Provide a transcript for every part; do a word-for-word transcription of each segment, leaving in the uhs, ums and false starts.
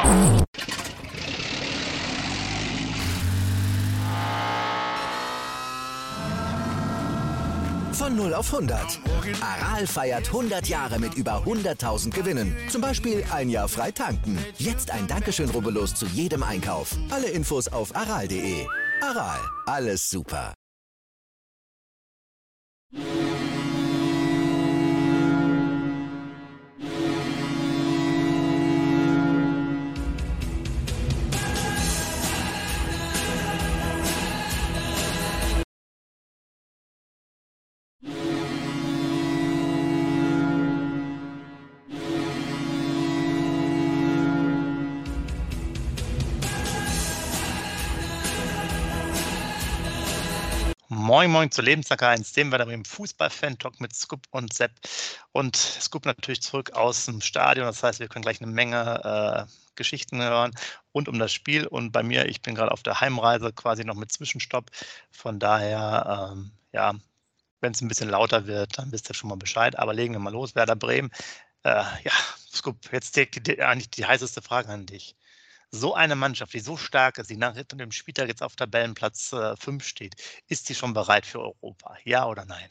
Von null auf hundert. Aral feiert hundert Jahre mit über hunderttausend Gewinnen. Zum Beispiel ein Jahr frei tanken. Jetzt ein Dankeschön, rubbellos zu jedem Einkauf. Alle Infos auf aral punkt de. Aral, alles super. Moin Moin zu Lebenssacker eins, dem wir da im Fußball-Fan-Talk mit Scoop und Sepp. Und Scoop natürlich zurück aus dem Stadion, das heißt, wir können gleich eine Menge äh, Geschichten hören rund um das Spiel. Und bei mir, ich bin gerade auf der Heimreise, quasi noch mit Zwischenstopp. Von daher, ähm, ja, wenn es ein bisschen lauter wird, dann wisst ihr schon mal Bescheid. Aber legen wir mal los, Werder Bremen. Äh, ja, Scoop, jetzt die, die, eigentlich die heißeste Frage an dich. So eine Mannschaft, die so stark ist, die nach dem Spieltag jetzt auf Tabellenplatz äh, fünf steht, ist sie schon bereit für Europa? Ja oder nein?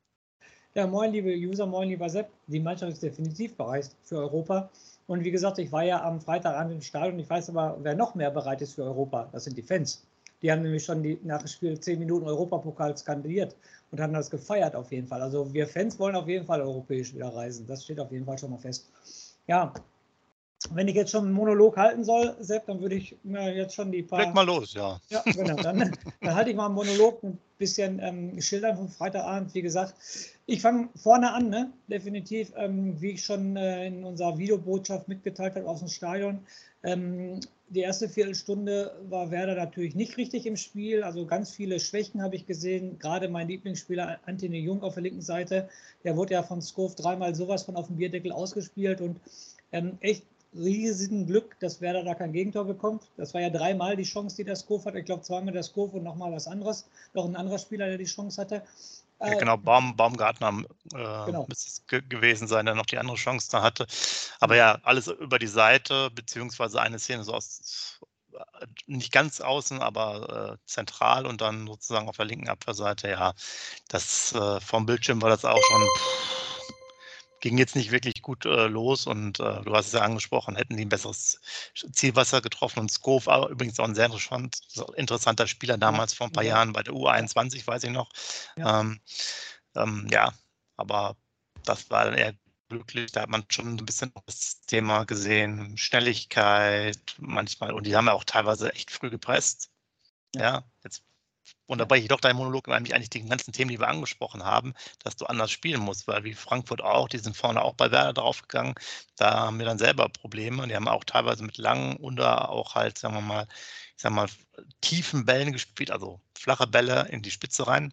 Ja, moin liebe User, moin lieber Sepp. Die Mannschaft ist definitiv bereit für Europa. Und wie gesagt, ich war ja am Freitagabend im Stadion. Ich weiß aber, wer noch mehr bereit ist für Europa, das sind die Fans. Die haben nämlich schon die, nach dem Spiel zehn Minuten Europapokal skandiert und haben das gefeiert auf jeden Fall. Also wir Fans wollen auf jeden Fall europäisch wieder reisen. Das steht auf jeden Fall schon mal fest. Ja, wenn ich jetzt schon einen Monolog halten soll, Sepp, dann würde ich mir jetzt schon die paar... Leg mal los, ja. Ja, genau. Dann, dann halte ich mal einen Monolog, ein bisschen ähm, schildern vom Freitagabend. Wie gesagt, ich fange vorne an, ne? Definitiv, ähm, wie ich schon äh, in unserer Videobotschaft mitgeteilt habe aus dem Stadion. Ähm, die erste Viertelstunde war Werder natürlich nicht richtig im Spiel. Also ganz viele Schwächen habe ich gesehen. Gerade mein Lieblingsspieler Antony Jung auf der linken Seite, der wurde ja von Skov dreimal sowas von auf dem Bierdeckel ausgespielt und ähm, echt riesigen Glück, dass Werder da kein Gegentor bekommt. Das war ja dreimal die Chance, die der Skov hatte. Ich glaube, zweimal der Skov und nochmal was anderes. Noch ein anderer Spieler, der die Chance hatte. Ja, genau, Baum, Baumgartner äh, Genau. müsste es ge gewesen sein, der noch die andere Chance da hatte. Aber ja, alles über die Seite, beziehungsweise eine Szene so aus, nicht ganz außen, aber äh, zentral und dann sozusagen auf der linken Abwehrseite. Ja, das äh, vom Bildschirm war das auch schon... Pff, ging jetzt nicht wirklich gut äh, los und äh, du hast es ja angesprochen, hätten die ein besseres Zielwasser getroffen und Skov, aber übrigens auch ein sehr interessant, interessanter Spieler damals ja, vor ein paar ja. Jahren bei der U einundzwanzig, ja. weiß ich noch. Ja. Ähm, ähm, ja, aber das war dann eher glücklich, da hat man schon ein bisschen das Thema gesehen, Schnelligkeit manchmal und die haben ja auch teilweise echt früh gepresst. Ja, ja jetzt unterbreche ich doch deinen Monolog, weil eigentlich die ganzen Themen, die wir angesprochen haben, dass du anders spielen musst, weil wie Frankfurt auch, die sind vorne auch bei Werder draufgegangen, da haben wir dann selber Probleme und die haben auch teilweise mit langen oder auch halt, sagen wir mal, ich sag mal, tiefen Bällen gespielt, also flache Bälle in die Spitze rein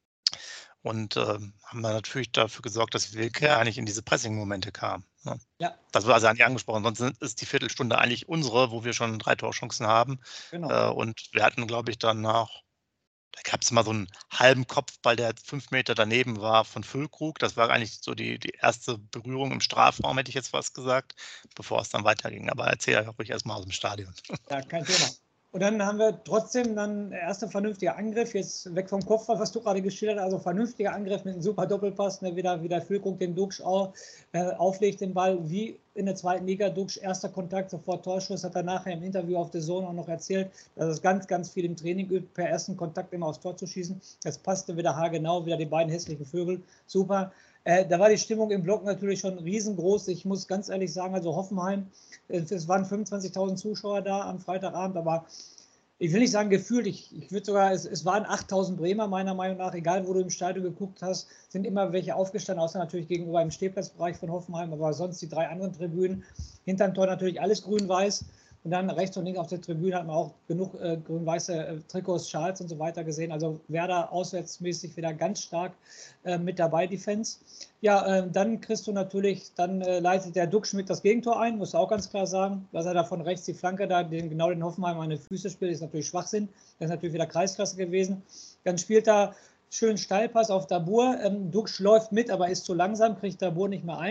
und äh, haben dann natürlich dafür gesorgt, dass Wilke eigentlich in diese Pressing-Momente kam. Ne? Ja. Das war also eigentlich angesprochen, sonst ist die Viertelstunde eigentlich unsere, wo wir schon drei Torchancen haben. Genau. Äh, und wir hatten, glaube ich, danach Da gab es mal so einen halben Kopfball, der fünf Meter daneben war von Füllkrug. Das war eigentlich so die, die erste Berührung im Strafraum, hätte ich jetzt fast gesagt, bevor es dann weiterging. Aber erzähl ja ruhig erstmal aus dem Stadion. Ja, kein Thema. Und dann haben wir trotzdem dann der erste vernünftige Angriff, jetzt weg vom Kopfball, was du gerade geschildert hast, also vernünftiger Angriff mit einem super Doppelpass, ne, wieder, wieder Füllkrug den Duxch auch, äh, auflegt den Ball, wie in der zweiten Liga, Duxch, erster Kontakt, sofort Torschuss, hat er nachher im Interview auf der Zone auch noch erzählt, dass es ganz, ganz viel im Training übt, per ersten Kontakt immer aufs Tor zu schießen. Das passte wieder haargenau, wieder die beiden hässlichen Vögel, super. Äh, da war die Stimmung im Block natürlich schon riesengroß. Ich muss ganz ehrlich sagen, also Hoffenheim, äh, es waren fünfundzwanzigtausend Zuschauer da am Freitagabend, aber ich will nicht sagen gefühlt, ich, ich würde sogar, es, es waren achttausend Bremer meiner Meinung nach, egal wo du im Stadion geguckt hast, sind immer welche aufgestanden, außer natürlich gegenüber im Stehplatzbereich von Hoffenheim, aber sonst die drei anderen Tribünen, hinterm Tor natürlich alles grün-weiß. Und dann rechts und links auf der Tribüne hat man auch genug äh, grün-weiße äh, Trikots, Schals und so weiter gesehen. Also Werder auswärtsmäßig wieder ganz stark äh, mit dabei, die Fans. Ja, äh, dann kriegst du natürlich, dann äh, leitet der Duxch mit das Gegentor ein, musst du auch ganz klar sagen. Dass er da von rechts die Flanke da, den, genau den Hoffenheim an die Füße spielt, ist natürlich Schwachsinn. Das ist natürlich wieder Kreisklasse gewesen. Dann spielt er schön Steilpass auf Dabur. Ähm, Duxch läuft mit, aber ist zu langsam, kriegt Dabur nicht mehr ein.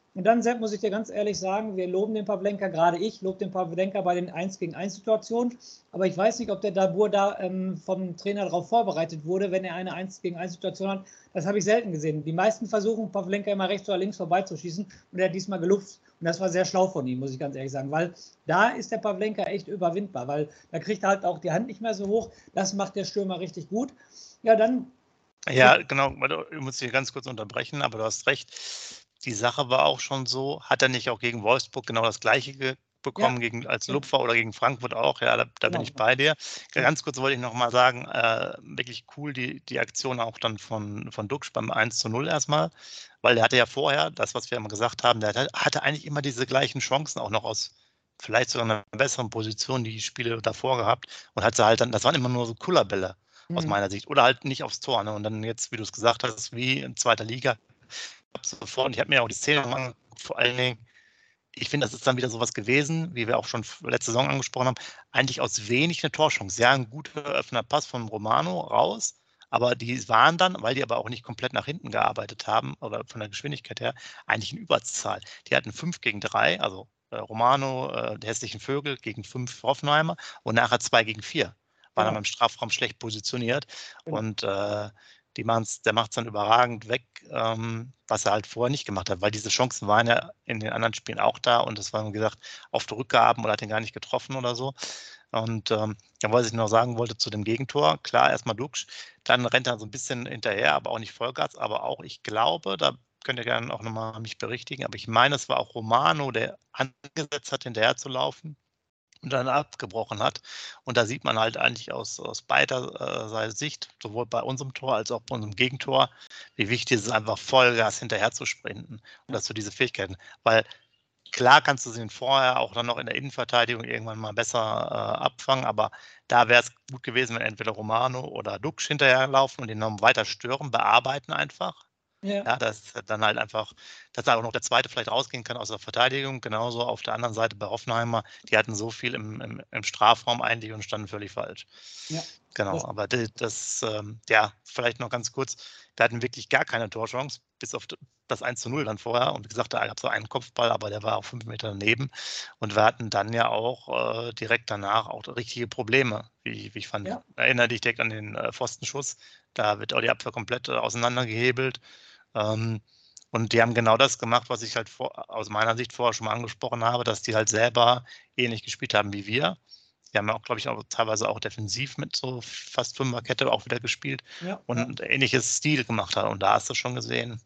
Und dann, Sepp, muss ich dir ganz ehrlich sagen, wir loben den Pavlenka, gerade ich lobe den Pavlenka bei den eins gegen eins Situationen. Aber ich weiß nicht, ob der Dabur da ähm, vom Trainer darauf vorbereitet wurde, wenn er eine eins gegen eins Situation hat. Das habe ich selten gesehen. Die meisten versuchen, Pavlenka immer rechts oder links vorbeizuschießen und er hat diesmal gelupft. Und das war sehr schlau von ihm, muss ich ganz ehrlich sagen, weil da ist der Pavlenka echt überwindbar, weil da kriegt er halt auch die Hand nicht mehr so hoch. Das macht der Stürmer richtig gut. Ja, dann... Ja, genau, ich muss dich ganz kurz unterbrechen, aber du hast recht. Die Sache war auch schon so, hat er nicht auch gegen Wolfsburg genau das Gleiche bekommen, ja, gegen, als Lupfer oder gegen Frankfurt auch? Ja, da, da genau. bin ich bei dir. Ganz kurz wollte ich noch mal sagen, äh, wirklich cool die, die Aktion auch dann von, von Duxch beim eins zu null erstmal, weil der hatte ja vorher, das, was wir immer gesagt haben, der hatte, hatte eigentlich immer diese gleichen Chancen, auch noch aus vielleicht sogar einer besseren Position, die Spiele davor gehabt und hat sie halt dann, das waren immer nur so Kullerbälle aus mhm. meiner Sicht oder halt nicht aufs Tor. Ne? Und dann jetzt, wie du es gesagt hast, wie in zweiter Liga, sofort, und ich habe mir auch die Szene angeguckt, vor allen Dingen, ich finde, das ist dann wieder sowas gewesen, wie wir auch schon letzte Saison angesprochen haben, eigentlich aus wenig eine Torchance. Ja, ein guter öffner Pass von Romano raus, aber die waren dann, weil die aber auch nicht komplett nach hinten gearbeitet haben, oder von der Geschwindigkeit her, eigentlich in Überzahl. Die hatten fünf gegen drei, also äh, Romano, äh, die hässlichen Vögel gegen fünf Hoffenheimer und nachher zwei gegen vier. Waren genau. dann beim Strafraum schlecht positioniert genau. und äh, Die machen's, der macht es dann überragend weg, ähm, was er halt vorher nicht gemacht hat, weil diese Chancen waren ja in den anderen Spielen auch da und das war, wie gesagt, auf die Rückgaben oder hat ihn gar nicht getroffen oder so. Und ähm, ja, was ich noch sagen wollte zu dem Gegentor, klar, erstmal Duxch, dann rennt er so ein bisschen hinterher, aber auch nicht Vollgas, aber auch, ich glaube, da könnt ihr gerne auch nochmal mich berichtigen, aber ich meine, es war auch Romano, der angesetzt hat, hinterher zu laufen und dann abgebrochen hat. Und da sieht man halt eigentlich aus, aus beider äh, Sicht, sowohl bei unserem Tor als auch bei unserem Gegentor, wie wichtig es ist, einfach Vollgas hinterher zu sprinten. Und dass du diese Fähigkeiten, weil klar kannst du sie vorher auch dann noch in der Innenverteidigung irgendwann mal besser äh, abfangen, aber da wäre es gut gewesen, wenn entweder Romano oder Duxch hinterherlaufen und ihn noch weiter stören, bearbeiten einfach. Ja. ja, dass dann halt einfach, dass da auch noch der Zweite vielleicht rausgehen kann aus der Verteidigung. Genauso auf der anderen Seite bei Hoffenheimer, die hatten so viel im, im, im Strafraum eigentlich und standen völlig falsch. Ja. Genau, das, aber das, das ähm, ja, vielleicht noch ganz kurz, wir hatten wirklich gar keine Torchance, bis auf das eins zu null dann vorher. Und wie gesagt, da gab es so einen Kopfball, aber der war auch fünf Meter daneben. Und wir hatten dann ja auch äh, direkt danach auch richtige Probleme, wie, wie ich fand. Ja. Erinnere dich direkt an den äh, Pfostenschuss. Da wird auch die Abwehr komplett äh, auseinandergehebelt. Ähm, und die haben genau das gemacht, was ich halt vor, aus meiner Sicht vorher schon mal angesprochen habe, dass die halt selber ähnlich gespielt haben wie wir. Die haben ja auch, glaube ich, auch teilweise auch defensiv mit so fast Fünferkette auch wieder gespielt ja, und ja. ähnliches Stil gemacht haben. Und da hast du schon gesehen,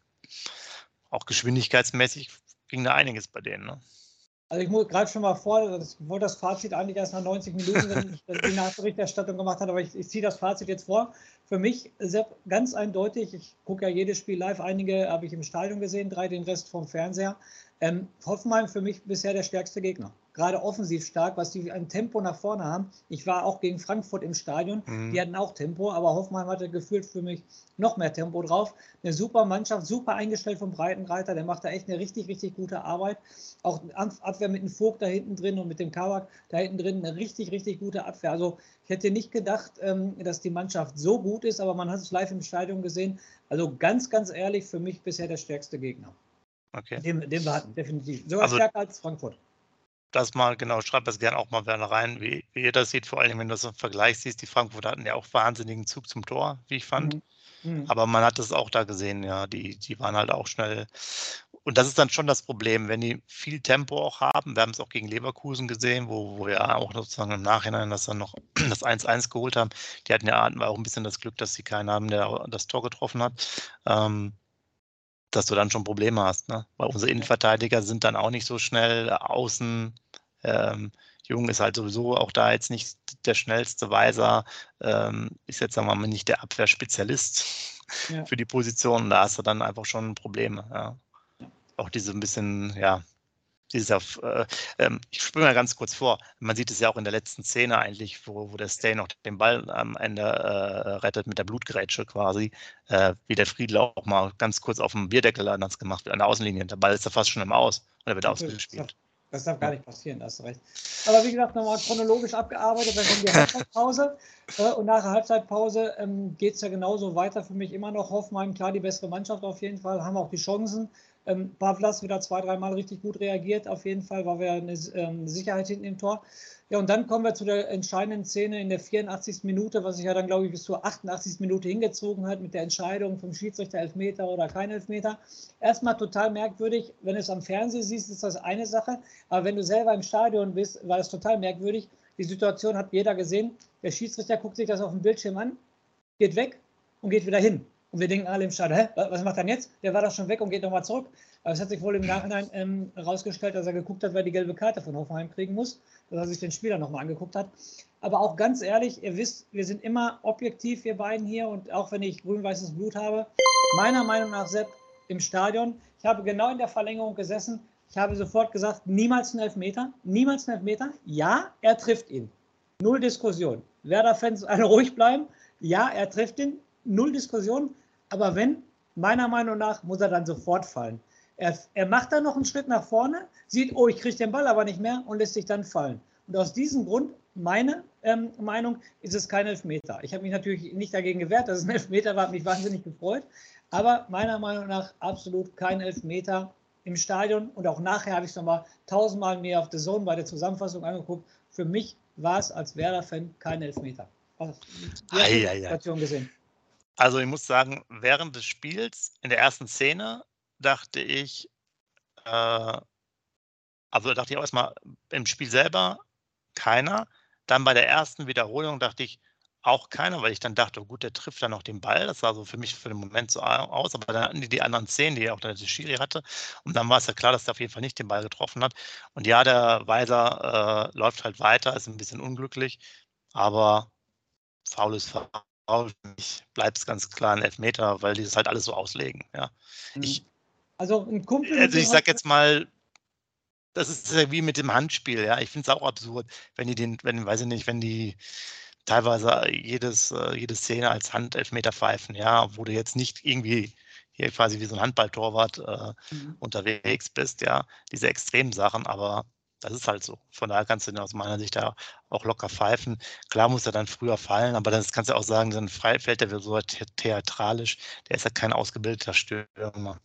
auch geschwindigkeitsmäßig ging da einiges bei denen. Ne? Also ich muss gerade schon mal vor, das wollte das Fazit eigentlich erst nach neunzig Minuten, wenn ich die Nachberichterstattung gemacht habe, aber ich, ich ziehe das Fazit jetzt vor. Für mich, Sepp, ganz eindeutig, ich gucke ja jedes Spiel live, einige habe ich im Stadion gesehen, drei den Rest vom Fernseher. Ähm, Hoffenheim für mich bisher der stärkste Gegner. Gerade offensiv stark, was die ein Tempo nach vorne haben. Ich war auch gegen Frankfurt im Stadion, mhm. die hatten auch Tempo, aber Hoffenheim hatte gefühlt für mich noch mehr Tempo drauf. Eine super Mannschaft, super eingestellt vom Breitenreiter, der macht da echt eine richtig, richtig gute Arbeit. Auch Abwehr mit dem Vogt da hinten drin und mit dem Kabak da hinten drin, eine richtig, richtig gute Abwehr. Also ich hätte nicht gedacht, dass die Mannschaft so gut ist, aber man hat es live im Stadion gesehen. Also ganz, ganz ehrlich, für mich bisher der stärkste Gegner. Okay. Den, den wir hatten, definitiv. Sogar also, stärker als Frankfurt. Das mal, genau, schreibt das gerne auch mal gerne rein, wie, wie ihr das seht, vor allem, wenn du das im Vergleich siehst. Die Frankfurter hatten ja auch wahnsinnigen Zug zum Tor, wie ich fand. Mhm. Mhm. Aber man hat es auch da gesehen, ja, die, die waren halt auch schnell. Und das ist dann schon das Problem, wenn die viel Tempo auch haben. Wir haben es auch gegen Leverkusen gesehen, wo, wo wir auch sozusagen im Nachhinein das dann noch das eins eins geholt haben. Die hatten ja auch ein bisschen das Glück, dass sie keinen haben, der das Tor getroffen hat. Ähm, dass du dann schon Probleme hast, ne? Weil unsere Innenverteidiger sind dann auch nicht so schnell, außen, ähm, Jung ist halt sowieso auch da jetzt nicht der schnellste Weiser, ähm, ist jetzt, sagen wir mal, nicht der Abwehrspezialist ja. für die Position, da hast du dann einfach schon Probleme, ja. Auch diese ein bisschen, ja, dieser, äh, ähm, ich springe mal ganz kurz vor, man sieht es ja auch in der letzten Szene eigentlich, wo, wo der Stay noch den Ball am Ende äh, rettet mit der Blutgrätsche quasi, äh, wie der Friedler auch mal ganz kurz auf dem Bierdeckel das gemacht wird, an der Außenlinie, der Ball ist da fast schon im Aus und er wird ausgespielt. Das darf gar nicht passieren, da hast du recht. Aber wie gesagt, nochmal chronologisch abgearbeitet, dann kommt die Halbzeitpause äh, und nach der Halbzeitpause ähm, geht es ja genauso weiter für mich immer noch. Hoffenheim, klar, die bessere Mannschaft auf jeden Fall, haben auch die Chancen. Ähm, Pavlas wieder zwei, dreimal richtig gut reagiert, auf jeden Fall, war wir eine ähm, Sicherheit hinten im Tor. Ja, und dann kommen wir zu der entscheidenden Szene in der vierundachtzigsten Minute, was sich ja dann, glaube ich, bis zur achtundachtzigsten Minute hingezogen hat mit der Entscheidung vom Schiedsrichter Elfmeter oder kein Elfmeter. Erstmal total merkwürdig, wenn du es am Fernsehen siehst, ist das eine Sache, aber wenn du selber im Stadion bist, war das total merkwürdig. Die Situation hat jeder gesehen. Der Schiedsrichter guckt sich das auf dem Bildschirm an, geht weg und geht wieder hin. Und wir denken alle im Stadion, hä, was macht er denn jetzt? Der war doch schon weg und geht nochmal zurück. Aber es hat sich wohl im Nachhinein ähm, herausgestellt, dass er geguckt hat, wer die gelbe Karte von Hoffenheim kriegen muss, dass er sich den Spieler nochmal angeguckt hat. Aber auch ganz ehrlich, ihr wisst, wir sind immer objektiv, wir beiden hier, und auch wenn ich grün-weißes Blut habe, meiner Meinung nach, Sepp, im Stadion, ich habe genau in der Verlängerung gesessen, ich habe sofort gesagt, niemals ein Elfmeter, niemals ein Elfmeter. Ja, er trifft ihn. Null Diskussion. Werder-Fans, alle ruhig bleiben. Ja, er trifft ihn. Null Diskussion. Aber wenn, meiner Meinung nach, muss er dann sofort fallen. Er, er macht dann noch einen Schritt nach vorne, sieht, oh, ich kriege den Ball aber nicht mehr und lässt sich dann fallen. Und aus diesem Grund, meine ähm, Meinung, ist es kein Elfmeter. Ich habe mich natürlich nicht dagegen gewehrt, dass es ein Elfmeter war, hat mich wahnsinnig gefreut. Aber meiner Meinung nach absolut kein Elfmeter im Stadion. Und auch nachher habe ich es nochmal tausendmal mehr auf The Zone bei der Zusammenfassung angeguckt. Für mich war es als Werder-Fan kein Elfmeter. Also, wie hast du die Situation gesehen? Also ich muss sagen, während des Spiels, in der ersten Szene, dachte ich, äh, also dachte ich auch erstmal im Spiel selber keiner. Dann bei der ersten Wiederholung dachte ich auch keiner, weil ich dann dachte, oh gut, der trifft dann noch den Ball. Das sah so für mich für den Moment so aus. Aber dann hatten die die anderen Szenen, die auch der Schiri hatte. Und dann war es ja klar, dass der auf jeden Fall nicht den Ball getroffen hat. Und ja, der Weiser äh, läuft halt weiter, ist ein bisschen unglücklich. Aber faul ist faul. Bleibt es ganz klar ein Elfmeter, weil die das halt alles so auslegen. Ja. Ich, also ein Kumpel. Also ich sag jetzt mal, das ist ja wie mit dem Handspiel, ja. Ich finde es auch absurd, wenn die den, wenn, weiß ich nicht, wenn die teilweise jedes, jede Szene als Handelfmeter pfeifen, ja, wo du jetzt nicht irgendwie hier quasi wie so ein Handballtorwart äh, mhm. unterwegs bist, ja, diese extremen Sachen, aber das ist halt so. Von daher kannst du den aus meiner Sicht da auch locker pfeifen. Klar muss er dann früher fallen, aber das kannst du auch sagen, dann fällt der so theatralisch, der ist ja kein ausgebildeter Stürmer.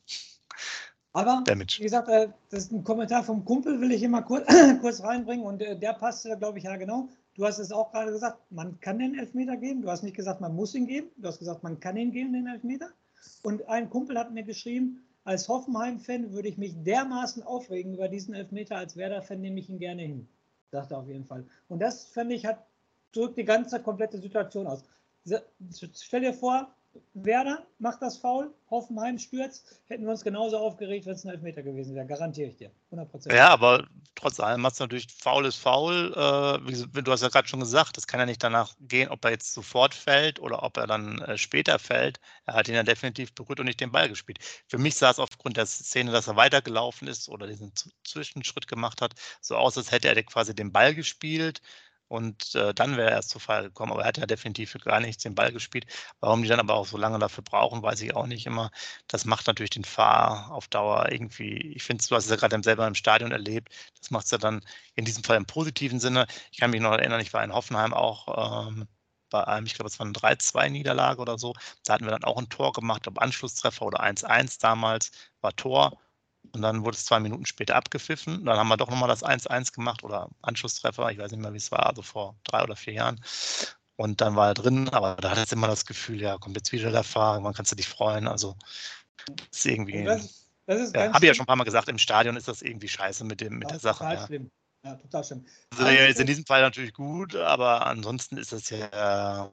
Aber, Damage. Wie gesagt, das ist ein Kommentar vom Kumpel, will ich hier mal kurz, kurz reinbringen, und der passt, glaube ich, ja genau. Du hast es auch gerade gesagt, man kann den Elfmeter geben. Du hast nicht gesagt, man muss ihn geben. Du hast gesagt, man kann ihn geben, den Elfmeter. Und ein Kumpel hat mir geschrieben, als Hoffenheim-Fan würde ich mich dermaßen aufregen über diesen Elfmeter, als Werder-Fan nehme ich ihn gerne hin. Sagt er auf jeden Fall. Und das, finde ich, hat, drückt die ganze komplette Situation aus. Stell dir vor, Werder macht das Foul, Hoffenheim stürzt, hätten wir uns genauso aufgeregt, wenn es ein Elfmeter gewesen wäre, garantiere ich dir, hundert Prozent. Ja, aber trotz allem hat es natürlich, Foul ist Foul, äh, wie, du hast ja gerade schon gesagt, das kann ja nicht danach gehen, ob er jetzt sofort fällt oder ob er dann äh, später fällt. Er hat ihn ja definitiv berührt und nicht den Ball gespielt. Für mich sah es aufgrund der Szene, dass er weitergelaufen ist oder diesen Zwischenschritt gemacht hat, so aus, als hätte er quasi den Ball gespielt. Und äh, dann wäre er erst zu Fall gekommen. Aber er hat ja definitiv für gar nichts den Ball gespielt. Warum die dann aber auch so lange dafür brauchen, weiß ich auch nicht immer. Das macht natürlich den V A R auf Dauer irgendwie, ich finde, du hast es ja gerade selber im Stadion erlebt, das macht es ja dann in diesem Fall im positiven Sinne. Ich kann mich noch erinnern, ich war in Hoffenheim auch ähm, bei einem, ich glaube, es war eine drei zwei Niederlage oder so. Da hatten wir dann auch ein Tor gemacht, ob Anschlusstreffer oder eins eins damals, war Tor. Und dann wurde es zwei Minuten später abgepfiffen. Dann haben wir doch nochmal das eins eins gemacht oder Anschlusstreffer. Ich weiß nicht mehr, wie es war, also vor drei oder vier Jahren. Und dann war er drin, aber da hat jetzt immer das Gefühl, ja, kommt jetzt wieder der Fahrer, man kann sich dich freuen. Also, das ist irgendwie. Das, das ist ja, habe ich ja schon ein paar Mal gesagt, im Stadion ist das irgendwie scheiße mit, dem, mit ja, der Sache. Total ja. schlimm. Ja, total schlimm. Also, ja, jetzt in diesem Fall natürlich gut, aber ansonsten ist das ja.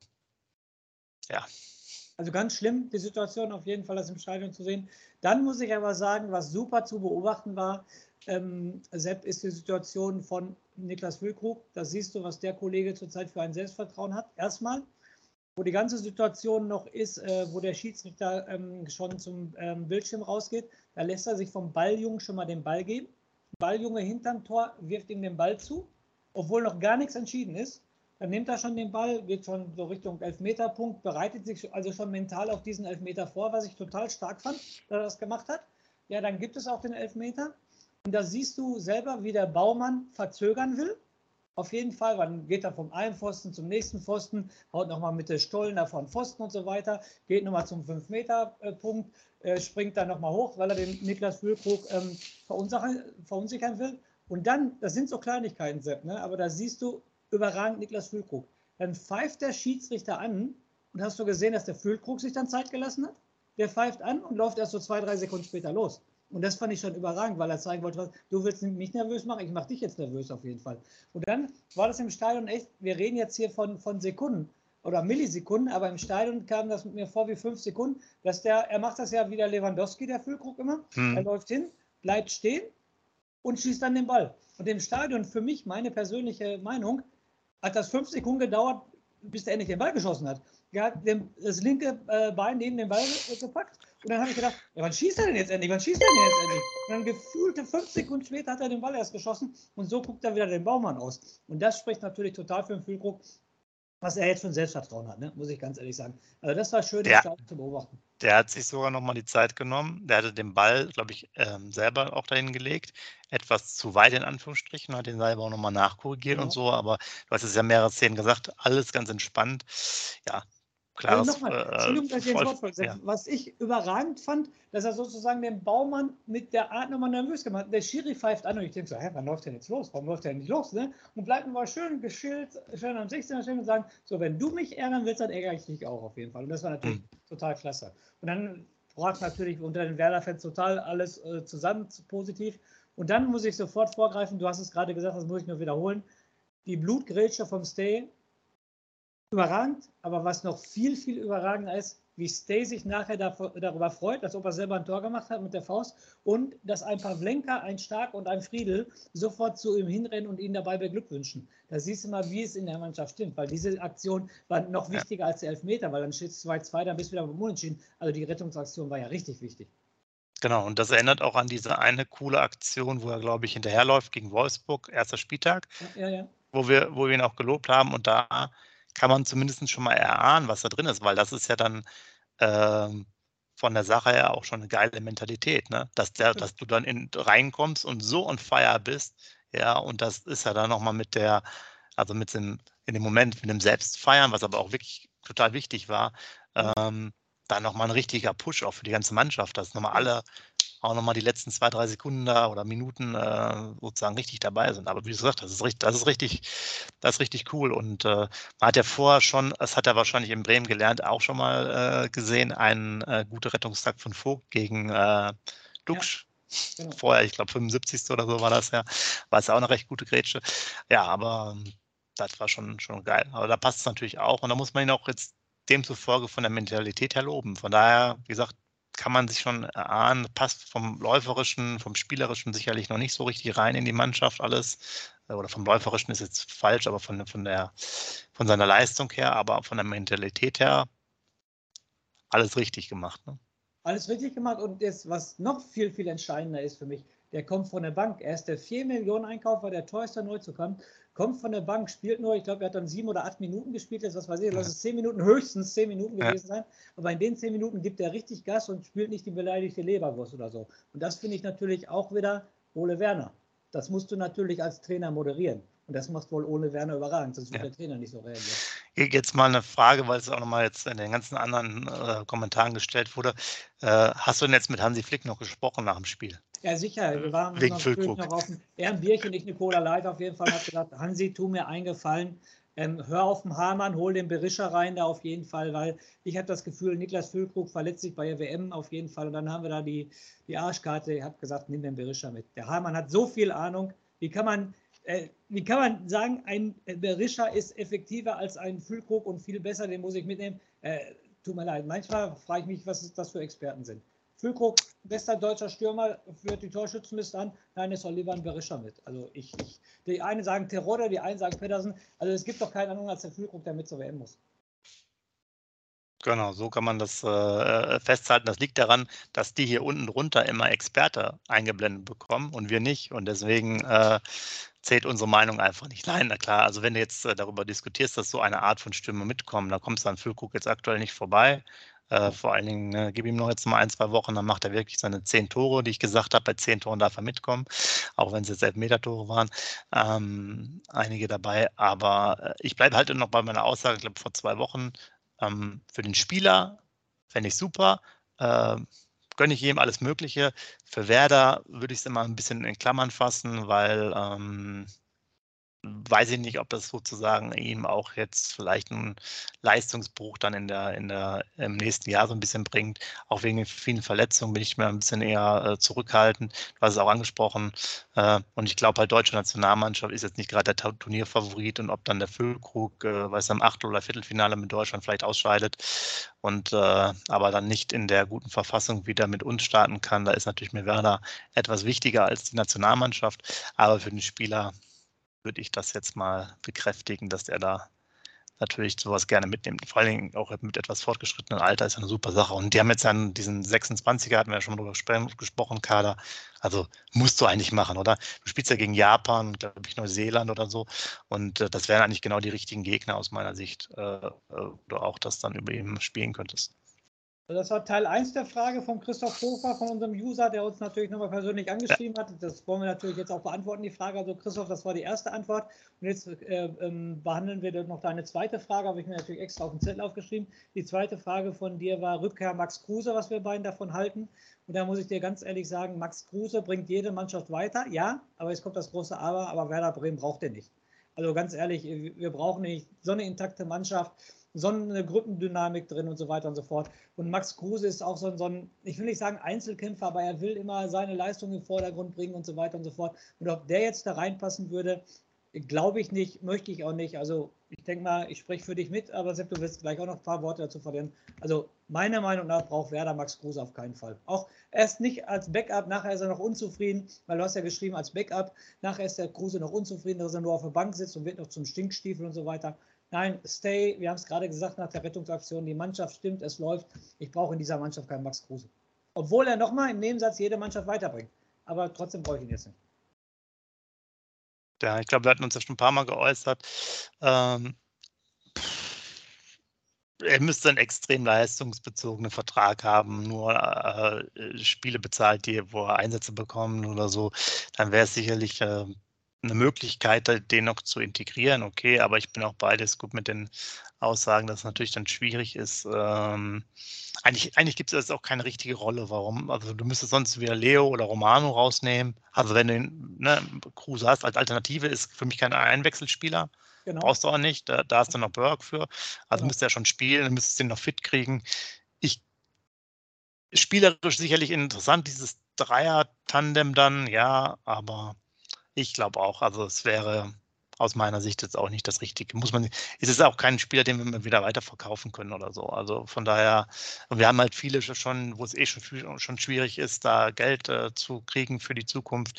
Ja. Also ganz schlimm, die Situation auf jeden Fall, das im Stadion zu sehen. Dann muss ich aber sagen, was super zu beobachten war, ähm, Sepp, ist die Situation von Niklas Füllkrug. Da siehst du, was der Kollege zurzeit für ein Selbstvertrauen hat. Erstmal, wo die ganze Situation noch ist, äh, wo der Schiedsrichter ähm, schon zum ähm, Bildschirm rausgeht, da lässt er sich vom Balljungen schon mal den Ball geben. Balljunge hinterm Tor wirft ihm den Ball zu, obwohl noch gar nichts entschieden ist. Dann nimmt er schon den Ball, geht schon so Richtung Elfmeterpunkt, bereitet sich also schon mental auf diesen Elfmeter vor, was ich total stark fand, dass er das gemacht hat. Ja, dann gibt es auch den Elfmeter. Und da siehst du selber, wie der Baumann verzögern will. auf jeden Fall. Man geht dann vom einen Pfosten zum nächsten Pfosten, haut nochmal mit den Stollen da von Pfosten und so weiter, geht nochmal zum fünf Meter Punkt, äh, springt dann nochmal hoch, weil er den Niklas Füllkrug ähm, verunsichern, verunsichern will. Und dann, das sind so Kleinigkeiten, Sepp, ne? Aber da siehst du überragend Niklas Füllkrug. Dann pfeift der Schiedsrichter an und hast du gesehen, dass der Füllkrug sich dann Zeit gelassen hat? Der pfeift an und läuft erst so zwei, drei Sekunden später los. Und das fand ich schon überragend, weil er zeigen wollte, du willst mich nervös machen, ich mache dich jetzt nervös auf jeden Fall. Und dann war das im Stadion echt, wir reden jetzt hier von, von Sekunden oder Millisekunden, aber im Stadion kam das mit mir vor wie fünf Sekunden, dass der, er macht das ja wie der Lewandowski, der Füllkrug immer, hm. er läuft hin, bleibt stehen und schießt dann den Ball. Und im Stadion, für mich, meine persönliche Meinung, hat das fünf Sekunden gedauert, bis der endlich den Ball geschossen hat. Er hat das linke Bein neben den Ball gepackt und dann habe ich gedacht, ja, wann schießt er denn jetzt endlich? Wann schießt er denn jetzt endlich? Und dann gefühlte fünf Sekunden später hat er den Ball erst geschossen und so guckt er wieder den Baumann aus. Und das spricht natürlich total für den Füllkrug, was er jetzt schon Selbstvertrauen hat, ne? Muss ich ganz ehrlich sagen. Also das war schön, der, zu beobachten. Der hat sich sogar nochmal die Zeit genommen. Der hatte den Ball, glaube ich, ähm, selber auch dahin gelegt. Etwas zu weit in Anführungsstrichen, hat den selber auch nochmal nachkorrigiert, genau, und so. Aber du hast es ja mehrere Szenen gesagt, alles ganz entspannt. Ja, klar. Also nochmal, äh, Entschuldigung, dass ich ins Wort folge. Ja. Was ich überragend fand, dass er sozusagen den Baumann mit der Art nochmal nervös gemacht hat. Der Schiri pfeift an und ich denke so, hä, wann läuft der jetzt los? Warum läuft der nicht los? Ne? Und bleibt mal schön geschillt, schön am sechzehner stehen und sagen, so, wenn du mich ärgern willst, dann ärgere ich dich auch auf jeden Fall. Und das war natürlich hm. total klasse. Und dann brach natürlich unter den Werder-Fans total alles äh, zusammen positiv. Und dann muss ich sofort vorgreifen, du hast es gerade gesagt, das muss ich nur wiederholen, die Blutgrätsche vom Stay, überragend, aber was noch viel, viel überragender ist, wie Stay sich nachher darüber freut, als ob er selber ein Tor gemacht hat mit der Faust und dass ein Pavlenka, ein Stark und ein Friedl sofort zu ihm hinrennen und ihn dabei beglückwünschen. Da siehst du mal, wie es in der Mannschaft stimmt, weil diese Aktion war noch wichtiger ja. als der Elfmeter, weil dann steht es zwei zwei, dann bist du wieder beim Unentschieden. Also die Rettungsaktion war ja richtig wichtig. Genau, und das erinnert auch an diese eine coole Aktion, wo er, glaube ich, hinterherläuft gegen Wolfsburg, erster Spieltag, ja, ja. Wo, wir, wo wir ihn auch gelobt haben und da kann man zumindest schon mal erahnen, was da drin ist, weil das ist ja dann ähm, von der Sache her auch schon eine geile Mentalität, ne? Dass, der, dass du dann in, reinkommst und so on fire bist, ja, und das ist ja dann nochmal mit der, also mit dem, in dem Moment, mit dem Selbstfeiern, was aber auch wirklich total wichtig war, ähm, dann nochmal ein richtiger Push auch für die ganze Mannschaft, dass nochmal alle auch nochmal die letzten zwei, drei Sekunden da oder Minuten äh, sozusagen richtig dabei sind. Aber wie du gesagt hast, das ist richtig, das ist richtig, das ist richtig cool. Und äh, man hat ja vorher schon, das hat er wahrscheinlich in Bremen gelernt, auch schon mal äh, gesehen, einen äh, guten Rettungstag von Vogt gegen äh, Duksch. Ja, genau. Vorher, ich glaube fünfundsiebzigsten oder so war das ja. War es ja auch eine recht gute Grätsche. Ja, aber das war schon, schon geil. Aber da passt es natürlich auch. Und da muss man ihn auch jetzt demzufolge von der Mentalität her loben. Von daher, wie gesagt, kann man sich schon erahnen, passt vom Läuferischen, vom Spielerischen sicherlich noch nicht so richtig rein in die Mannschaft alles. Oder vom Läuferischen ist jetzt falsch, aber von, von, der, von seiner Leistung her, aber von der Mentalität her alles richtig gemacht. Ne? Alles richtig gemacht und das, was noch viel, viel entscheidender ist für mich, der kommt von der Bank. Er ist der vier Millionen Einkäufer, der teuerste Neuzugang, kommt von der Bank, spielt nur, ich glaube, er hat dann sieben oder acht Minuten gespielt, jetzt was weiß ich, lass es zehn Minuten, höchstens zehn Minuten gewesen ja. sein, aber in den zehn Minuten gibt er richtig Gas und spielt nicht die beleidigte Leberwurst oder so. Und das finde ich natürlich auch wieder Ole Werner. Das musst du natürlich als Trainer moderieren. Und das macht wohl Ole Werner überragend, sonst wird ja. der Trainer nicht so reagieren. Jetzt mal eine Frage, weil es auch nochmal jetzt in den ganzen anderen äh, Kommentaren gestellt wurde. Äh, hast du denn jetzt mit Hansi Flick noch gesprochen nach dem Spiel? Ja, sicher. Wir waren Wegen noch, noch auf dem, er ein Bierchen, ich eine Cola Light auf jeden Fall, hat gesagt, Hansi, tu mir einen Gefallen, ähm, hör auf den Hamann, hol den Berischer rein da auf jeden Fall, weil ich habe das Gefühl, Niklas Füllkrug verletzt sich bei der W M auf jeden Fall und dann haben wir da die, die Arschkarte, ich habe gesagt, nimm den Berischer mit. Der Hamann hat so viel Ahnung, wie kann man, äh, wie kann man sagen, ein Berischer ist effektiver als ein Füllkrug und viel besser, den muss ich mitnehmen. Äh, tut mir leid, manchmal frage ich mich, was das für Experten sind. Füllkrug, bester deutscher Stürmer, führt die Torschützenliste an. Nein, es soll lieber ein Berischer mit. Also ich, ich, die einen sagen Terodde, die einen sagen Pedersen. Also es gibt doch keinen anderen als der Füllkrug, der mit zur W M muss. Genau, so kann man das äh, festhalten. Das liegt daran, dass die hier unten drunter immer Experte eingeblendet bekommen und wir nicht. Und deswegen äh, zählt unsere Meinung einfach nicht. Nein, na klar, also wenn du jetzt äh, darüber diskutierst, dass so eine Art von Stürmer mitkommen, da kommst du an Füllkrug jetzt aktuell nicht vorbei. Äh, vor allen Dingen, ne, gib ihm noch jetzt mal ein, zwei Wochen, dann macht er wirklich seine zehn Tore, die ich gesagt habe. Bei zehn Toren darf er mitkommen, auch wenn es jetzt Elfmeter-Tore waren. Ähm, einige dabei. Aber äh, ich bleibe halt noch bei meiner Aussage, ich glaube vor zwei Wochen, ähm, für den Spieler fände ich super. Äh, gönne ich jedem alles Mögliche. Für Werder würde ich es immer ein bisschen in Klammern fassen, weil ähm, weiß ich nicht, ob das sozusagen ihm auch jetzt vielleicht einen Leistungsbruch dann in der, in der, im nächsten Jahr so ein bisschen bringt. Auch wegen den vielen Verletzungen bin ich mir ein bisschen eher äh, zurückhaltend. Du hast es auch angesprochen. Äh, und ich glaube halt, deutsche Nationalmannschaft ist jetzt nicht gerade der Turnierfavorit, und ob dann der Füllkrug, äh, weiß im Achtel- oder Viertelfinale mit Deutschland vielleicht ausscheidet und äh, aber dann nicht in der guten Verfassung wieder mit uns starten kann, da ist natürlich mir Werder etwas wichtiger als die Nationalmannschaft. Aber für den Spieler würde ich das jetzt mal bekräftigen, dass er da natürlich sowas gerne mitnimmt. Vor allen Dingen auch mit etwas fortgeschrittenem Alter ist ja eine super Sache. Und die haben jetzt dann diesen sechsundzwanziger, hatten wir ja schon mal drüber gespr- gesprochen, Kader. Also musst du eigentlich machen, oder? Du spielst ja gegen Japan, glaube ich, Neuseeland oder so. Und äh, das wären eigentlich genau die richtigen Gegner aus meiner Sicht, äh, äh, oder auch das dann über ihn spielen könntest. Das war Teil eins der Frage von Christoph Hofer, von unserem User, der uns natürlich nochmal persönlich angeschrieben hat. Das wollen wir natürlich jetzt auch beantworten, die Frage. Also Christoph, das war die erste Antwort. Und jetzt äh, ähm, behandeln wir noch deine zweite Frage, habe ich mir natürlich extra auf den Zettel aufgeschrieben. Die zweite Frage von dir war Rückkehr Max Kruse, was wir beiden davon halten. Und da muss ich dir ganz ehrlich sagen, Max Kruse bringt jede Mannschaft weiter. Ja, aber jetzt kommt das große Aber, aber Werder Bremen braucht den nicht. Also ganz ehrlich, wir brauchen nicht so eine intakte Mannschaft, so eine Gruppendynamik drin und so weiter und so fort. Und Max Kruse ist auch so ein, so ein, ich will nicht sagen Einzelkämpfer, aber er will immer seine Leistung in den Vordergrund bringen und so weiter und so fort. Und ob der jetzt da reinpassen würde, glaube ich nicht, möchte ich auch nicht. Also ich denke mal, ich spreche für dich mit, aber Sepp, du wirst gleich auch noch ein paar Worte dazu verlieren. Also meiner Meinung nach braucht Werder Max Kruse auf keinen Fall. Auch erst nicht als Backup, nachher ist er noch unzufrieden, weil du hast ja geschrieben als Backup, nachher ist der Kruse noch unzufrieden, dass er nur auf der Bank sitzt und wird noch zum Stinkstiefel und so weiter. Nein, stay, wir haben es gerade gesagt nach der Rettungsaktion, die Mannschaft stimmt, es läuft. Ich brauche in dieser Mannschaft keinen Max Kruse. Obwohl er nochmal im Nebensatz jede Mannschaft weiterbringt. Aber trotzdem brauche ich ihn jetzt nicht. Ja, ich glaube, wir hatten uns ja schon ein paar Mal geäußert. Ähm, er müsste einen extrem leistungsbezogenen Vertrag haben, nur äh, Spiele bezahlt, die, wo er Einsätze bekommen oder so. Dann wäre es sicherlich äh, eine Möglichkeit, den noch zu integrieren. Okay, aber ich bin auch beides gut mit den Aussagen, dass es natürlich dann schwierig ist. Ähm, eigentlich eigentlich gibt es jetzt auch keine richtige Rolle. Warum? Also du müsstest sonst wieder Leo oder Romano rausnehmen. Also wenn du den, ne, Kruse hast als Alternative, ist für mich kein Einwechselspieler. Genau. Brauchst du auch nicht. Da, da hast du noch Berg für. Also Genau. müsste er schon spielen, müsstest den noch fit kriegen. Ich spielerisch sicherlich interessant, dieses Dreier-Tandem dann, ja, aber ich glaube auch, also es wäre aus meiner Sicht jetzt auch nicht das Richtige. Muss man, ist es auch kein Spieler, den wir wieder weiterverkaufen können oder so. Also von daher, und wir haben halt viele schon, wo es eh schon, schon schwierig ist, da Geld äh, zu kriegen für die Zukunft.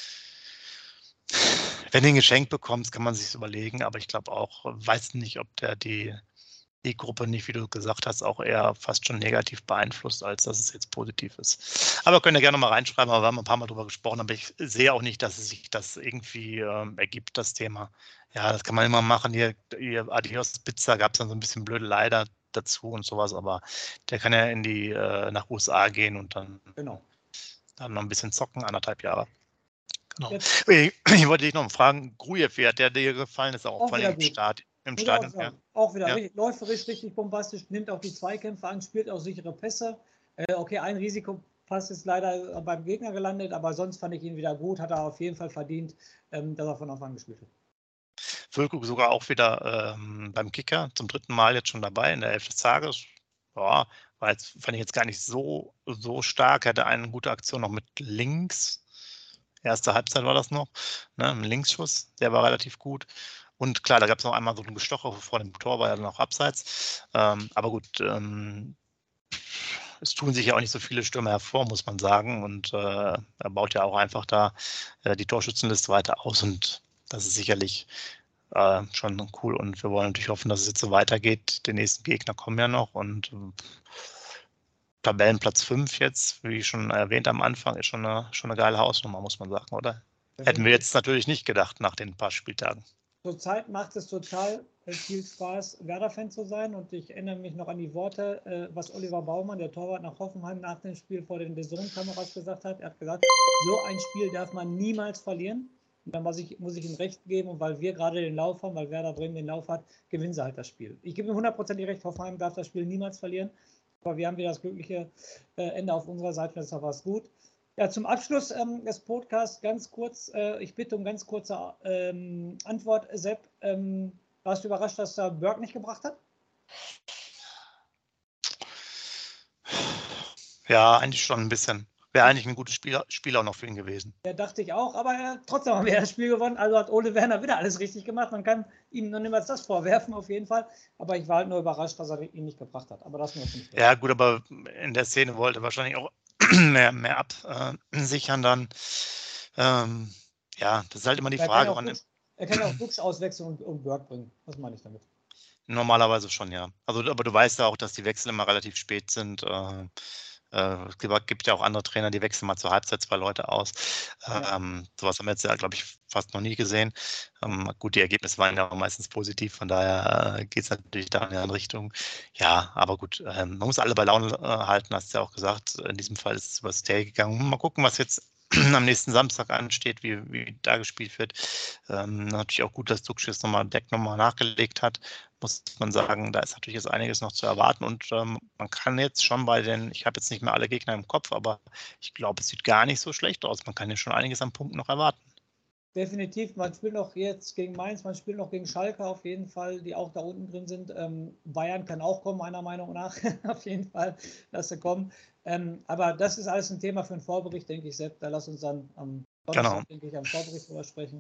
Wenn du ihn geschenkt bekommst, kann man sich überlegen, aber ich glaube auch, weiß nicht, ob der die, die Gruppe nicht, wie du gesagt hast, auch eher fast schon negativ beeinflusst, als dass es jetzt positiv ist. Aber könnt ihr gerne mal reinschreiben, aber wir haben ein paar Mal drüber gesprochen, aber ich sehe auch nicht, dass es sich das irgendwie ähm, ergibt, das Thema. Ja, das kann man immer machen. Hier, hier Adios Pizza gab es dann so ein bisschen blöde Leider dazu und sowas, aber der kann ja in die äh, nach U S A gehen und dann, Genau. dann noch ein bisschen zocken, anderthalb Jahre. Genau. Jetzt, Ich, ich wollte dich noch fragen, Grujew, wie hat der dir gefallen? Ist auch, auch vor wieder allem im, gut. Start, im Muss ich auch Stadion. Ja. sagen. Auch wieder Ja. richtig, läuferisch richtig bombastisch, nimmt auch die Zweikämpfe an, spielt auch sichere Pässe. Äh, okay, ein Risikopass ist leider beim Gegner gelandet, aber sonst fand ich ihn wieder gut, hat er auf jeden Fall verdient, ähm, dass er von Anfang an gespielt hat. Füllkrug sogar auch wieder ähm, beim Kicker, zum dritten Mal jetzt schon dabei in der Elf des Tages. Ja, war jetzt, fand ich jetzt gar nicht so, so stark. Hatte eine gute Aktion noch mit links. Erste Halbzeit war das noch, ne, ein Linksschuss, der war relativ gut. Und klar, da gab es noch einmal so ein Gestocher vor dem Tor, war ja dann auch abseits. Ähm, aber gut, ähm, es tun sich ja auch nicht so viele Stürmer hervor, muss man sagen. Und äh, er baut ja auch einfach da äh, die Torschützenliste weiter aus. Und das ist sicherlich äh, schon cool. Und wir wollen natürlich hoffen, dass es jetzt so weitergeht. Die nächsten Gegner kommen ja noch. Und äh, Tabellenplatz fünf jetzt, wie schon erwähnt am Anfang, ist schon eine, schon eine geile Hausnummer, muss man sagen, oder? Hätten wir jetzt natürlich nicht gedacht nach den paar Spieltagen. Zurzeit macht es total viel Spaß, Werder-Fan zu sein und ich erinnere mich noch an die Worte, was Oliver Baumann, der Torwart nach Hoffenheim, nach dem Spiel vor den D A Z N-Kameras gesagt hat. Er hat gesagt, so ein Spiel darf man niemals verlieren. Und dann muss ich, muss ich ihm recht geben und weil wir gerade den Lauf haben, weil Werder Bremen den Lauf hat, gewinnen sie halt das Spiel. Ich gebe ihm hundertprozentig recht, Hoffenheim darf das Spiel niemals verlieren, aber wir haben wieder das glückliche Ende auf unserer Seite, deshalb war es gut. Ja, zum Abschluss ähm, des Podcasts ganz kurz, äh, ich bitte um ganz kurze ähm, Antwort. Sepp, ähm, warst du überrascht, dass er Burke nicht gebracht hat? Ja, eigentlich schon ein bisschen. Wäre eigentlich ein gutes Spiel, Spiel auch noch für ihn gewesen. Ja, dachte ich auch, aber äh, trotzdem haben wir das Spiel gewonnen. Also hat Ole Werner wieder alles richtig gemacht. Man kann ihm noch niemals das vorwerfen, auf jeden Fall. Aber ich war halt nur überrascht, dass er ihn nicht gebracht hat. Aber das nur zum Schluss. Ja, gut, aber in der Szene wollte er wahrscheinlich auch mehr, mehr absichern dann. Ähm, ja, das ist halt immer die er Frage. Kann ja Duxch, er kann ja auch Duxch auswechseln und, und Burke bringen. Was meine ich damit? Normalerweise schon, ja. Also, aber du weißt ja auch, dass die Wechsel immer relativ spät sind. Äh, äh, es gibt, gibt ja auch andere Trainer, die wechseln mal zur Halbzeit zwei Leute aus. Ja. Ähm, sowas haben wir jetzt ja, glaube ich, fast noch nie gesehen. Ähm, gut, die Ergebnisse waren ja auch meistens positiv, von daher äh, geht es natürlich da in eine Richtung. Ja, aber gut, ähm, man muss alle bei Laune äh, halten, hast du ja auch gesagt. In diesem Fall ist es übers Tail gegangen. Mal gucken, was jetzt am nächsten Samstag ansteht, wie, wie da gespielt wird. Ähm, natürlich auch gut, dass Duxch jetzt nochmal Deck nochmal nachgelegt hat, muss man sagen, da ist natürlich jetzt einiges noch zu erwarten und ähm, man kann jetzt schon bei den, ich habe jetzt nicht mehr alle Gegner im Kopf, aber ich glaube, es sieht gar nicht so schlecht aus. Man kann ja schon einiges an Punkten noch erwarten. Definitiv, man spielt noch jetzt gegen Mainz, man spielt noch gegen Schalke auf jeden Fall, die auch da unten drin sind. Ähm, Bayern kann auch kommen, meiner Meinung nach, auf jeden Fall, dass sie kommen. Ähm, aber das ist alles ein Thema für einen Vorbericht, denke ich, Sepp. Da lass uns dann am Donnerstag, genau. denke ich, am Vorbericht drüber sprechen.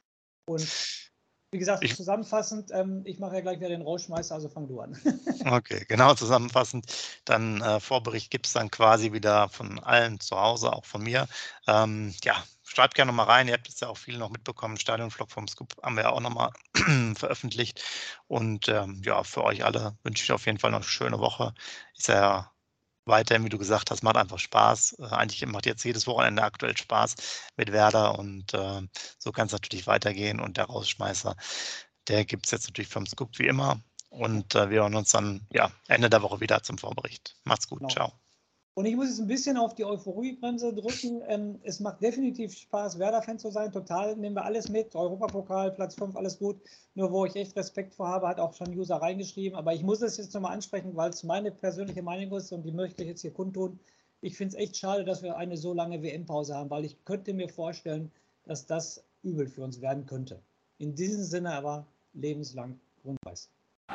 Und wie gesagt, ich, zusammenfassend, ähm, ich mache ja gleich wieder den Rauschmeister, also fang du an. Okay, genau, zusammenfassend. Dann äh, Vorbericht gibt es dann quasi wieder von allen zu Hause, auch von mir. Ähm, ja, schreibt gerne nochmal rein, ihr habt jetzt ja auch viele noch mitbekommen, Stadionvlog vom Scoop haben wir ja auch nochmal veröffentlicht. Und ähm, ja, für euch alle wünsche ich auf jeden Fall noch eine schöne Woche. Ist ja weiterhin, wie du gesagt hast, macht einfach Spaß. Äh, eigentlich macht jetzt jedes Wochenende aktuell Spaß mit Werder und äh, so kann es natürlich weitergehen. Und der Rausschmeißer, der gibt es jetzt natürlich vom Scoop wie immer. Und äh, wir hören uns dann ja, Ende der Woche wieder zum Vorbericht. Macht's gut, genau. Ciao. Und ich muss jetzt ein bisschen auf die Euphoriebremse drücken. Ähm, es macht definitiv Spaß, Werder-Fan zu sein. Total, nehmen wir alles mit. Europapokal, Platz fünf, alles gut. Nur wo ich echt Respekt vor habe, hat auch schon ein User reingeschrieben. Aber ich muss das jetzt nochmal ansprechen, weil es meine persönliche Meinung ist und die möchte ich jetzt hier kundtun. Ich finde es echt schade, dass wir eine so lange W M-Pause haben, weil ich könnte mir vorstellen, dass das übel für uns werden könnte. In diesem Sinne aber lebenslang Grün-Weiß.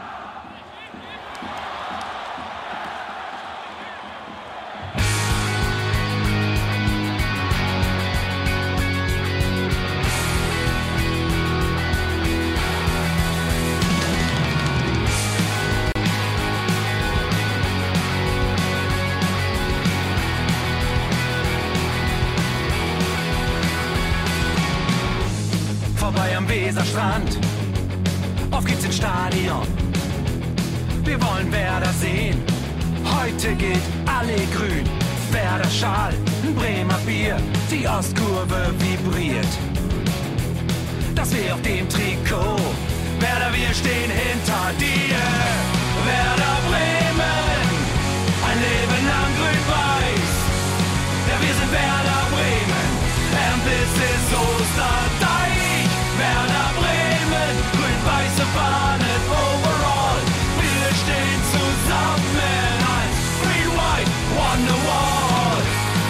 Weserstrand, auf geht's ins Stadion. Wir wollen Werder sehen, heute gilt alle grün. Werder Schal, ein Bremer Bier, die Ostkurve vibriert. Das weh auf dem Trikot, Werder, wir stehen hinter dir. Werder Bremen, ein Leben lang grün-weiß. Ja, wir sind Werder Bremen, and this is Osterdeich. Werder Bremen, grün-weiße Fahnen overall. Wir stehen zusammen als Green White Wonderwall.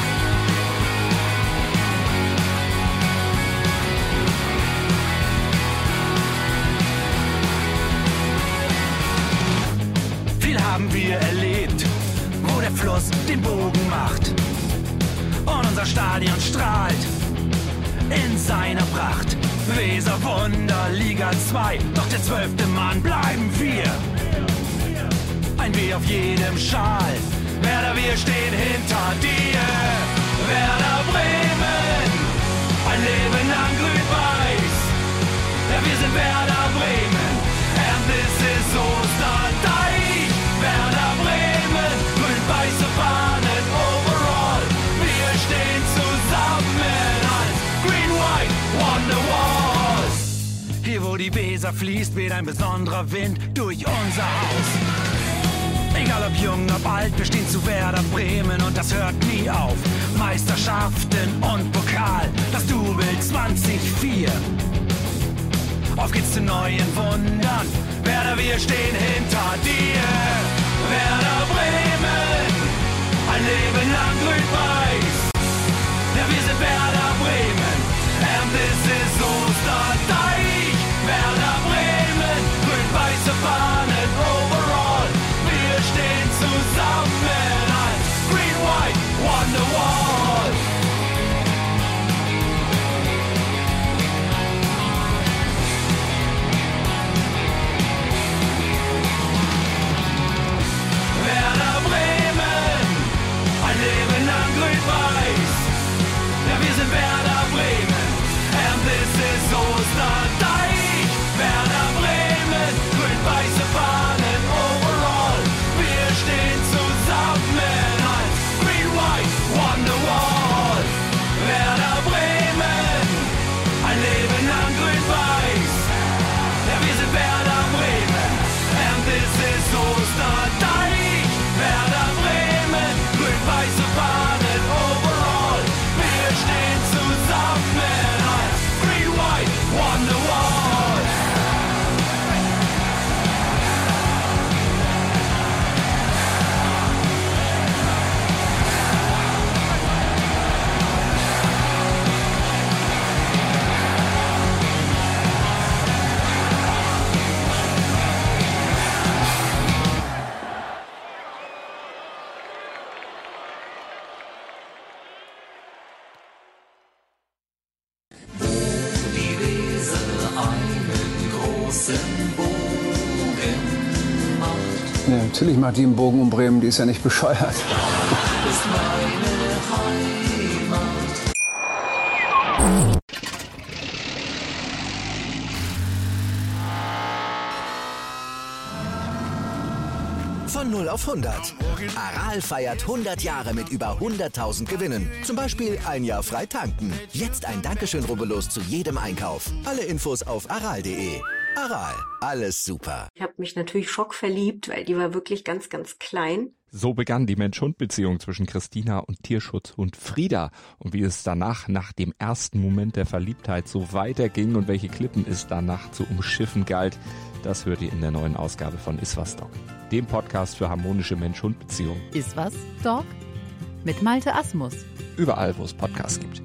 Viel haben wir erlebt, wo der Fluss den Bogen macht. Und unser Stadion strahlt in seiner Pracht. Weser Wunder, Liga zwei, doch der zwölfte Mann bleiben wir. Ein W auf jedem Schal, Werder, wir stehen hinter dir. Werder Bremen, ein Leben lang grün-weiß. Ja, wir sind Werder Bremen, and this is Osterdeich. Werder Bremen, grün-weiße Fahnen overall. Wir stehen zusammen als Green White Wonderwall. Hier wo die Weser fließt, weht ein besonderer Wind durch unser Haus. Egal ob jung, ob alt, wir stehen zu Werder Bremen und das hört nie auf. Meisterschaften und Pokal, das Double zwanzig vier. Auf geht's zu neuen Wundern, Werder, wir stehen hinter dir. Werder Bremen, ein Leben lang grün-weiß. Ja, wir sind Werder Bremen, and this is Osterdeich. Werder Bremen, grün-weiße Fahnen overall. Wir stehen zusammen als Green-White Wonderwall. Werder Bremen, ein Leben lang grün-weiß. Ja, wir sind Werder Bremen, and this is Osterdeich. Werder Bremen, grün-weiße Fahnen overall. Wir stehen zusammen als Green-White Wonderwall. Werder Bremen, ein Leben lang grün-weiß. Ja, wir sind Werder Bremen, and this is Osterdeich. Werder Bremen, grün-weiße Fahnen overall. Wir stehen zusammen als Green-White Wonderwall. Ja, natürlich macht die einen Bogen um Bremen, die ist ja nicht bescheuert. Von null auf hundert. Aral feiert hundert Jahre mit über hunderttausend Gewinnen. Zum Beispiel ein Jahr frei tanken. Jetzt ein Dankeschön, rubbellos zu jedem Einkauf. Alle Infos auf aral punkt de. Aral, alles super. Ich habe mich natürlich schockverliebt, weil die war wirklich ganz, ganz klein. So begann die Mensch-Hund-Beziehung zwischen Christina und Tierschutzhund Frieda. Und wie es danach, nach dem ersten Moment der Verliebtheit, so weiterging und welche Klippen es danach zu umschiffen galt, das hört ihr in der neuen Ausgabe von Iswas Dog, dem Podcast für harmonische Mensch-Hund-Beziehungen. Iswas Dog mit Malte Asmus. Überall, wo es Podcasts gibt.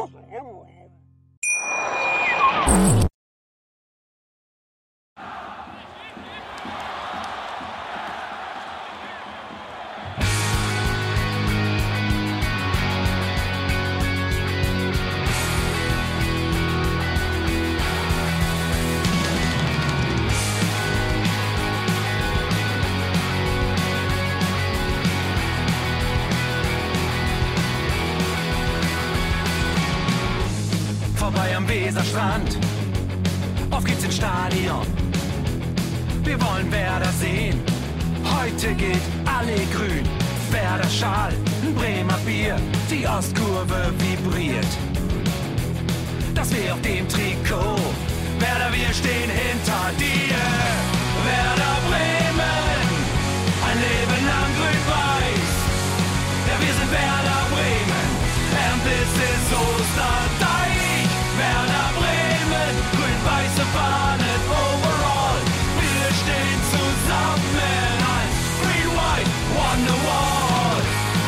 Vorbei am Weserstrand, auf geht's ins Stadion. Wir wollen Werder sehen, heute gilt alle grün. Werder Schal, ein Bremer Bier, die Ostkurve vibriert. Das weh auf dem Trikot, Werder, wir stehen hinter dir. Werder Bremen, ein Leben lang grün-weiß. Ja, wir sind Werder Bremen, and this is Osterdeich. Werder Bremen, grün-weiße Fahnen overall. Wir stehen zusammen als Green-White Wonderwall.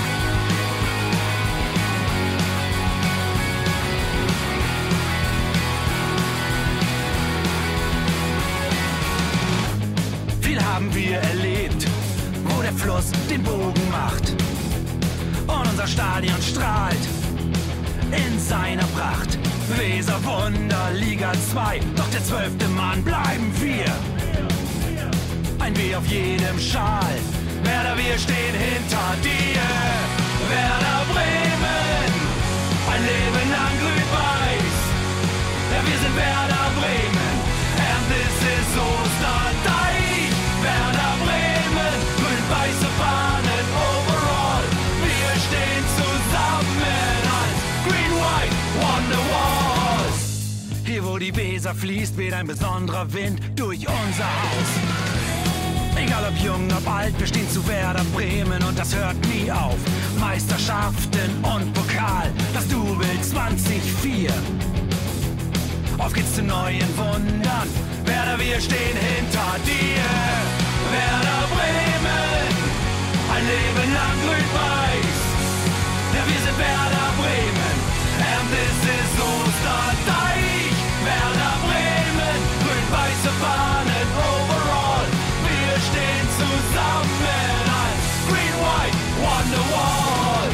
Viel haben wir erlebt, wo der Fluss den Bogen macht. Und unser Stadion strahlt in seiner Pracht. Weser Wunder, Liga zwei, doch der zwölfte Mann bleiben wir. Ein W auf jedem Schal, Werder, wir stehen hinter dir. Werder Bremen, ein Leben lang grün-weiß. Ja, wir sind Werder Bremen, and this is Osterdeich. Werder Bremen, grün-weiße Fahnen overall. Wir stehen zusammen als Green-White Wonderwalls. Hier wo die die Weser fließt, weht ein besonderer Wind durch unser Haus. Egal ob jung, ob alt, wir stehen zu Werder Bremen und das hört nie auf. Meisterschaften und Pokal, das Double zwanzig vier. Auf geht's zu neuen Wundern, Werder, wir stehen hinter dir. Werder Bremen, ein Leben lang grün-weiß. Ja, wir sind Werder Bremen, and this is Osterdeich. Werder Bremen, grün-weiße Fahnen overall. Wir stehen zusammen als Green-White Wonderwall.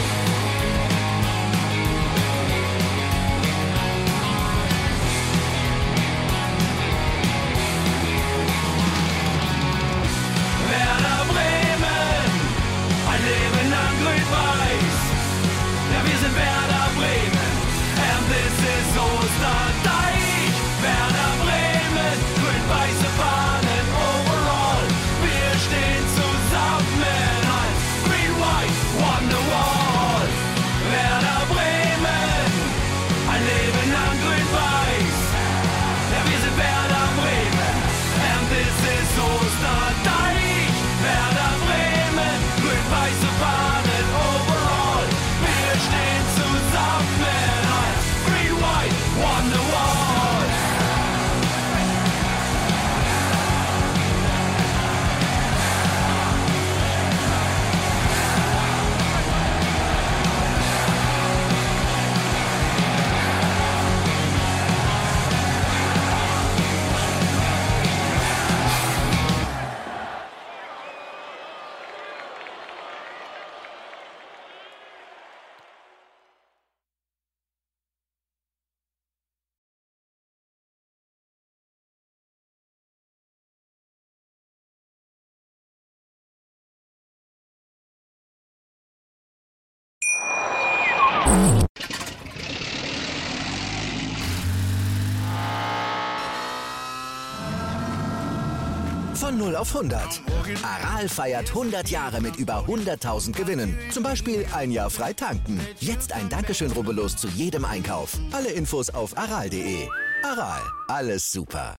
Werder Bremen, ein Leben lang grün-weiß. Ja, wir sind Werder Bremen, and this is Osterdeich. Werder Bremen, grün-weiße Fahnen overall. Wir stehen zusammen als Green-White Wonderwall. Werder Bremen, ein Leben lang grün-weiß. Ja, wir sind Werder Bremen, and this is Osterdeich. Werder Bremen, grün-weiße Fahnen overall. Wir stehen zusammen als Green-White Wonderwall. Von null auf hundert. Aral feiert hundert Jahre mit über hunderttausend Gewinnen. Zum Beispiel ein Jahr frei tanken. Jetzt ein Dankeschön, rubbellos zu jedem Einkauf. Alle Infos auf aral punkt de. Aral, alles super.